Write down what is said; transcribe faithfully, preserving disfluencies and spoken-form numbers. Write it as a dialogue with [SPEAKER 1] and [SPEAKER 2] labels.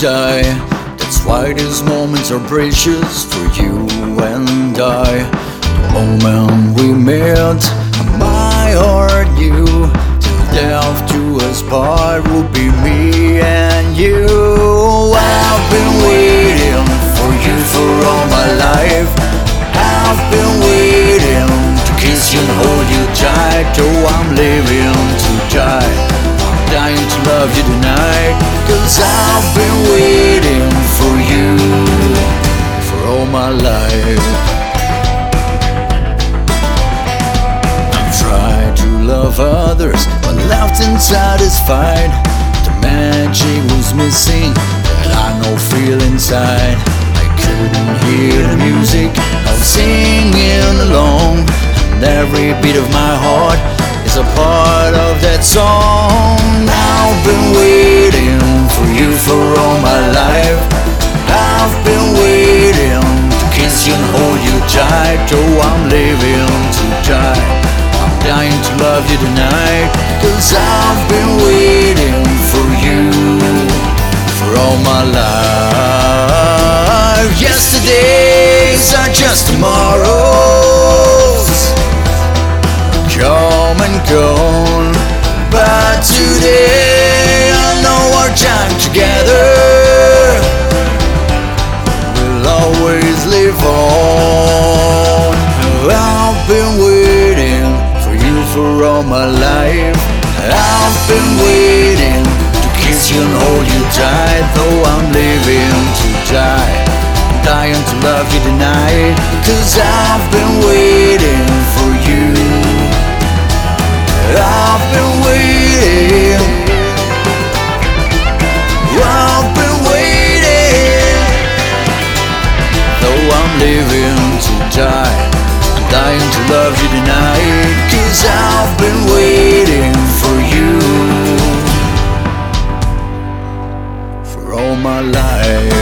[SPEAKER 1] die. That's why these moments are precious for you and I. The moment we met, my heart knew, till death do us part will be me and you. I've been waiting for you for all my life. I've been waiting to kiss you and hold you tight. Oh, I'm living to die, I'm dying to love you tonight. Cause I've been waiting for you for all my life. I've tried to love others but left unsatisfied. The magic was missing that I know feel inside. I couldn't hear the music, I was singing along, and every beat of my heart is a part of that song. I've been waiting for you for all my life. I've been waiting to kiss you and hold you tight. Oh, I'm living to die, I'm dying to love you tonight. Cause I've been waiting for you for all my life. Yesterdays are just tomorrows, come and gone, but today I know our time together will always live on. I've been waiting for you for all my life. I've been waiting to kiss you and hold you tight. Though I'm living to die, I'm dying to love you tonight. Cause I've been waiting for you, I've been waiting, I've been waiting. Though I'm living to die, I'm dying to love you tonight. Cause I've been waiting for you for all my life.